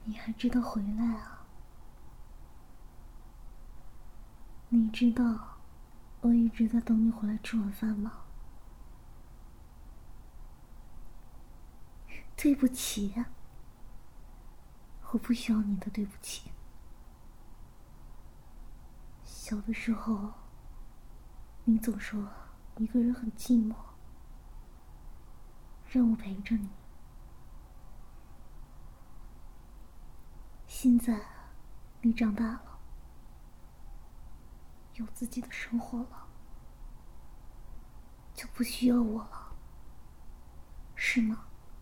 你还知道回来啊？你知道我一直在等你回来吃晚饭吗？对不起，我不需要你的对不起。小的时候，你总说一个人很寂寞，让我陪着你。现在，你长大了，有自己的生活了，就不需要我了，是吗？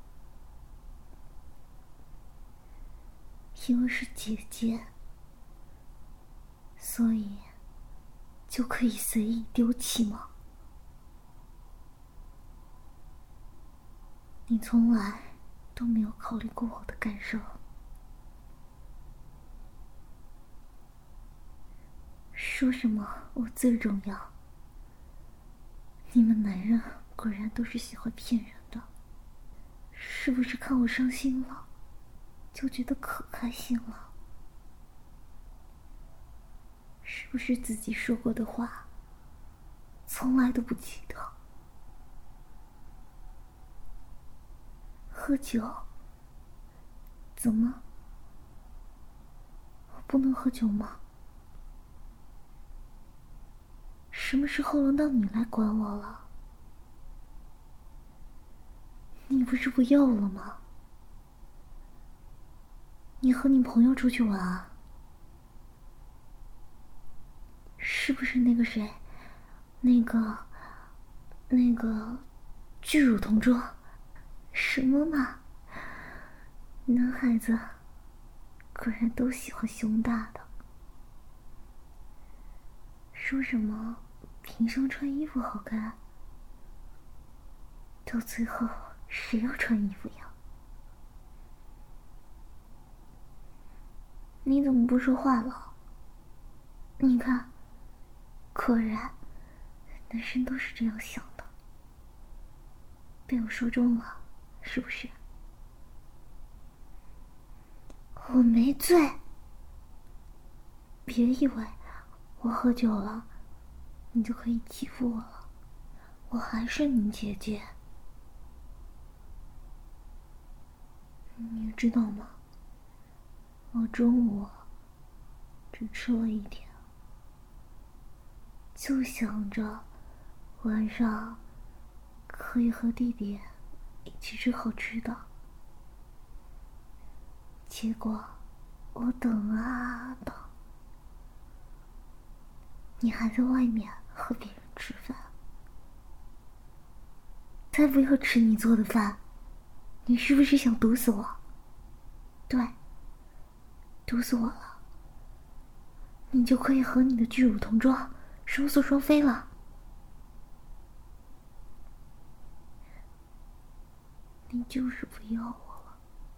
因为是姐姐，所以就可以随意丢弃吗？你从来都没有考虑过我的感受。说什么我最重要？你们男人果然都是喜欢骗人的，是不是看我伤心了，就觉得可开心了？是不是自己说过的话，从来都不记得？喝酒？怎么？我不能喝酒吗？什么时候轮到你来管我了？你不是不要了吗？你和你朋友出去玩啊？是不是那个谁，那个巨乳同桌？什么嘛，男孩子果然都喜欢胸大的。说什么平常穿衣服好看，到最后谁要穿衣服呀？你怎么不说话了？你看，果然男生都是这样想的，被我说中了，是不是？我没醉，别以为我喝酒了，你就可以欺负我了。我还是你姐姐，你知道吗？我中午只吃了一点，就想着晚上可以和弟弟一起吃好吃的。结果我等啊等，你还在外面和别人吃饭。才不要吃你做的饭，你是不是想毒死我？对，毒死我了，你就可以和你的巨乳同桌双宿双飞了。你就是不要我了。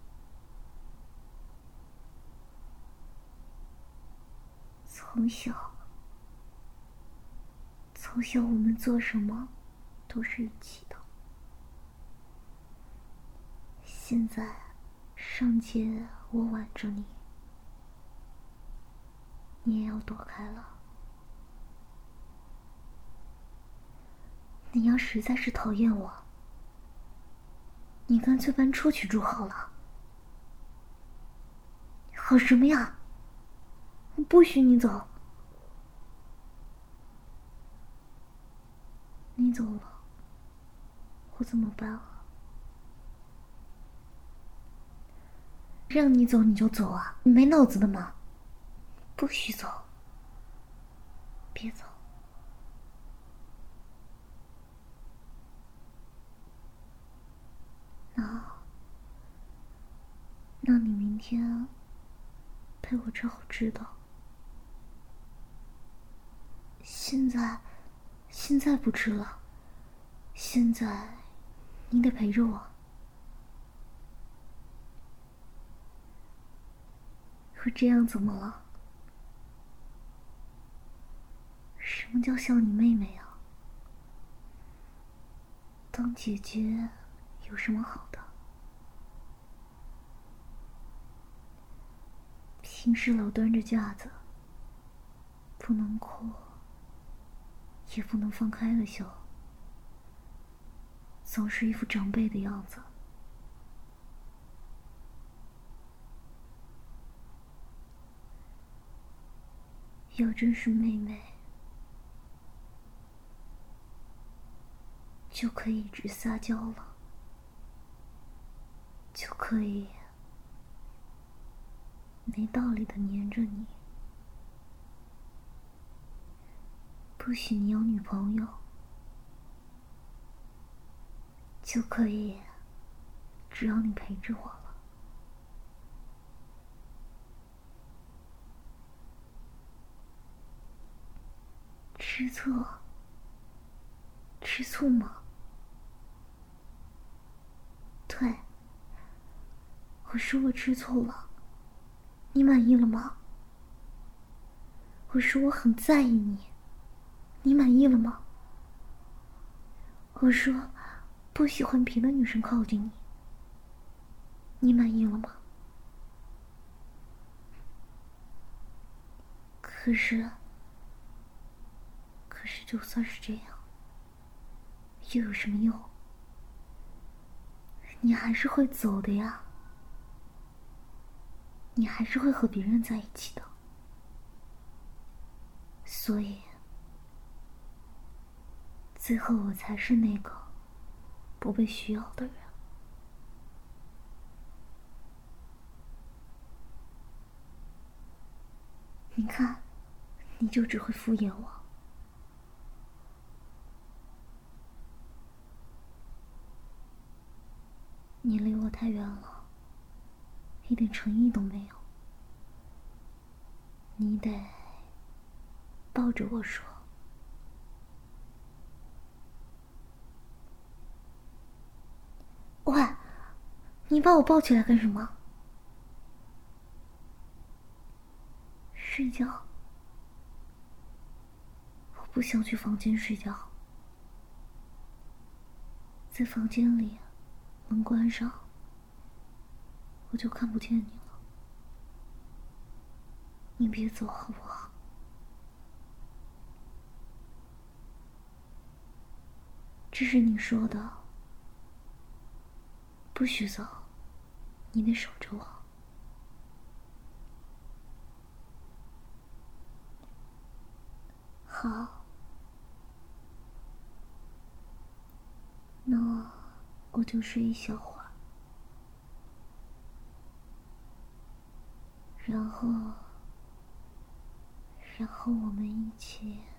从小我们做什么都是一起的。现在上街我挽着你，你也要躲开了。你要实在是讨厌我，你干脆搬出去住好了。好什么呀？我不许你走。你走了，我怎么办啊？让你走你就走啊？你没脑子的吗？不许走，别走。那你明天陪我吃好吃的。现在不吃了，现在你得陪着我。我这样怎么了？什么叫像你妹妹啊？当姐姐有什么好的？ 平时老端着架子，不能哭，也不能放开了笑，总是一副长辈的样子。要真是妹妹，就可以一直撒娇了，就可以没道理的黏着你，不许你有女朋友，就可以只要你陪着我了。吃醋？吃醋吗？对，我说我吃醋了，你满意了吗？我说我很在意你，你满意了吗？我说不喜欢别的女生靠近你，你满意了吗？可是就算是这样，又有什么用？你还是会走的呀，你还是会和别人在一起的。所以最后我才是那个不被需要的人。你看，你就只会敷衍我。你离我太远了，一点诚意都没有。你得抱着我说。喂，你把我抱起来干什么？睡觉？我不想去房间睡觉，在房间里门关上，我就看不见你了。你别走好不好？这是你说的，不许走，你得守着我。好，那我就睡一小会儿，然后我们一起。